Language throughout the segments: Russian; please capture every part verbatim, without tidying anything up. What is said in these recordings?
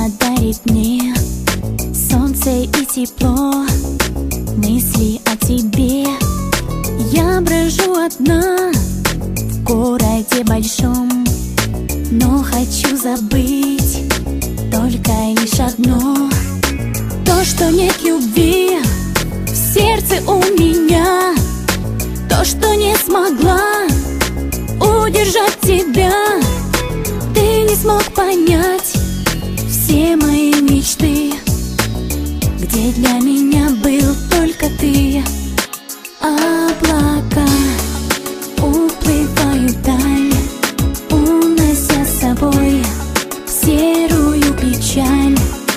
дарит мне солнце и тепло, мысли о тебе. Я брожу одна в городе большом, но хочу забыть только лишь одно: то, что нет любви в сердце у меня, то, что не смогла удержать тебя. Ты не смог понять все мои мечты, где для меня был только ты. Облака уплывают вдаль, унося с собой серую печаль.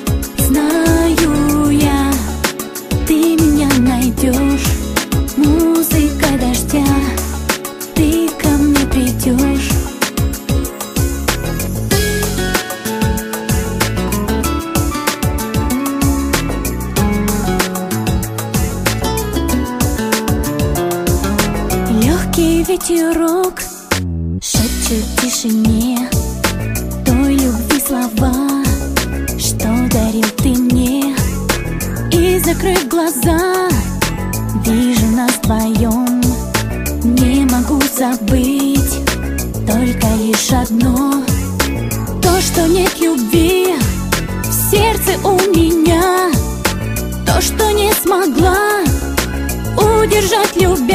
Знаю я, ты меня найдешь, музыкой дождя ты ко мне придешь. Легкий ветерок шепчет в тишине той любви слова, что дарил ты мне. И, закрыв глаза, вижу нас вдвоем. Не могу забыть только лишь одно: то, что нет любви в сердце у меня, то, что не смогла удержать любя.